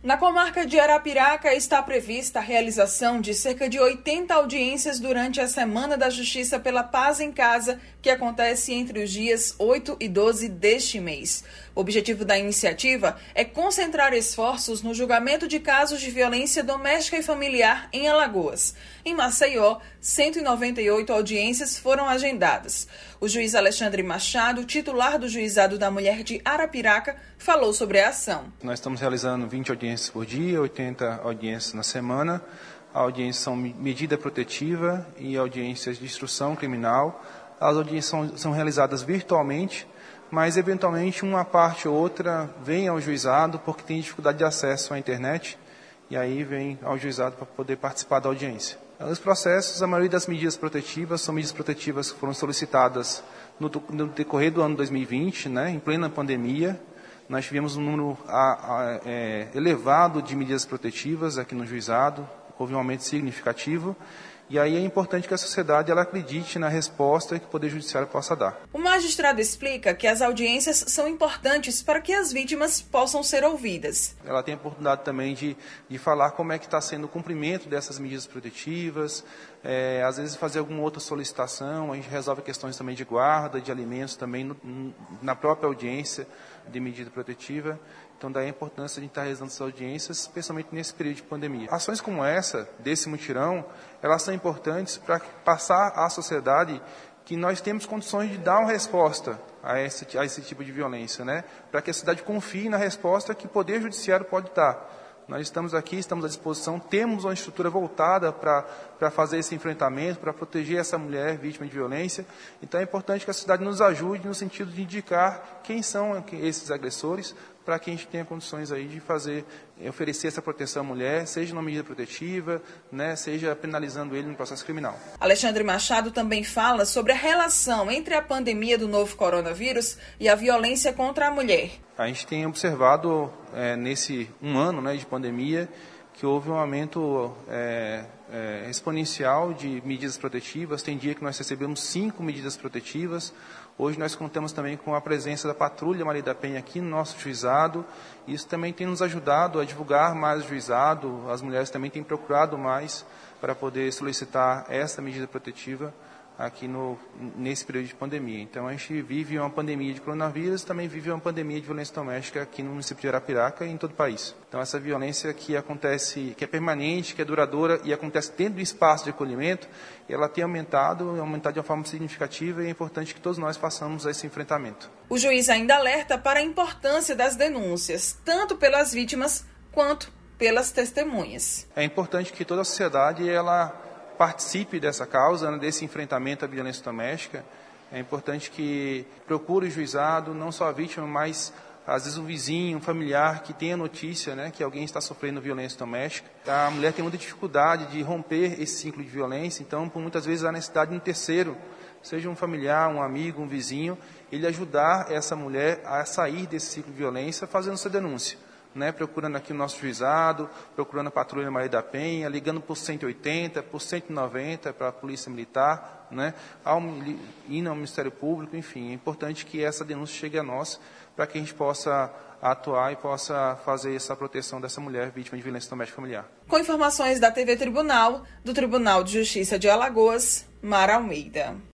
Na comarca de Arapiraca está prevista a realização de cerca de 80 audiências durante a Semana da Justiça pela Paz em Casa, que acontece entre os dias 8 e 12 deste mês. O objetivo da iniciativa é concentrar esforços no julgamento de casos de violência doméstica e familiar em Alagoas. Em Maceió, 198 audiências foram agendadas. O juiz Alexandre Machado, titular do Juizado da Mulher de Arapiraca, falou sobre a ação. Nós estamos realizando 20 audiências por dia, 80 audiências na semana. A audiência são medida protetiva e audiências de instrução criminal. As audiências são realizadas virtualmente, mas eventualmente uma parte ou outra vem ao juizado porque tem dificuldade de acesso à internet e aí vem ao juizado para poder participar da audiência. Os processos, a maioria das medidas protetivas são medidas protetivas que foram solicitadas no decorrer do ano 2020, em plena pandemia. Nós tivemos um número elevado de medidas protetivas aqui no juizado, houve um aumento significativo. E aí é importante que a sociedade ela acredite na resposta que o Poder Judiciário possa dar. O magistrado explica que as audiências são importantes para que as vítimas possam ser ouvidas. Ela tem a oportunidade também de falar como é que está sendo o cumprimento dessas medidas protetivas, às vezes fazer alguma outra solicitação, a gente resolve questões também de guarda, de alimentos também na própria audiência de medida protetiva. Então, daí a importância de estar realizando essas audiências, especialmente nesse período de pandemia. Ações como essa, desse mutirão, elas são importantes para passar à sociedade que nós temos condições de dar uma resposta a esse tipo de violência, para que a sociedade confie na resposta que o Poder Judiciário pode dar. Nós estamos aqui, estamos à disposição, temos uma estrutura voltada para fazer esse enfrentamento, para proteger essa mulher vítima de violência. Então é importante que a sociedade nos ajude no sentido de indicar quem são esses agressores, para que a gente tenha condições aí de oferecer essa proteção à mulher, seja numa medida protetiva, seja penalizando ele no processo criminal. Alexandre Machado também fala sobre a relação entre a pandemia do novo coronavírus e a violência contra a mulher. A gente tem observado nesse ano de pandemia que houve um aumento exponencial de medidas protetivas. Tem dia que nós recebemos 5 medidas protetivas. Hoje nós contamos também com a presença da Patrulha Maria da Penha aqui no nosso juizado. Isso também tem nos ajudado a divulgar mais o juizado. As mulheres também têm procurado mais para poder solicitar essa medida protetiva aqui nesse período de pandemia. Então a gente vive uma pandemia de coronavírus e também vive uma pandemia de violência doméstica aqui no município de Arapiraca e em todo o país. Então essa violência que acontece, que é permanente, que é duradoura e acontece dentro do espaço de acolhimento, ela tem aumentado de uma forma significativa e é importante que todos nós façamos esse enfrentamento. O juiz ainda alerta para a importância das denúncias, tanto pelas vítimas quanto pelas testemunhas. É importante que toda a sociedade participe dessa causa, desse enfrentamento à violência doméstica. É importante que procure o juizado, não só a vítima, mas às vezes um vizinho, um familiar que tenha notícia que alguém está sofrendo violência doméstica. A mulher tem muita dificuldade de romper esse ciclo de violência, então por muitas vezes há necessidade de um terceiro, seja um familiar, um amigo, um vizinho, ele ajudar essa mulher a sair desse ciclo de violência fazendo essa denúncia. Procurando aqui o nosso juizado, procurando a Patrulha Maria da Penha, ligando por 180, por 190 para a Polícia Militar, indo ao Ministério Público, enfim. É importante que essa denúncia chegue a nós para que a gente possa atuar e possa fazer essa proteção dessa mulher vítima de violência doméstica familiar. Com informações da TV Tribunal, do Tribunal de Justiça de Alagoas, Mara Almeida.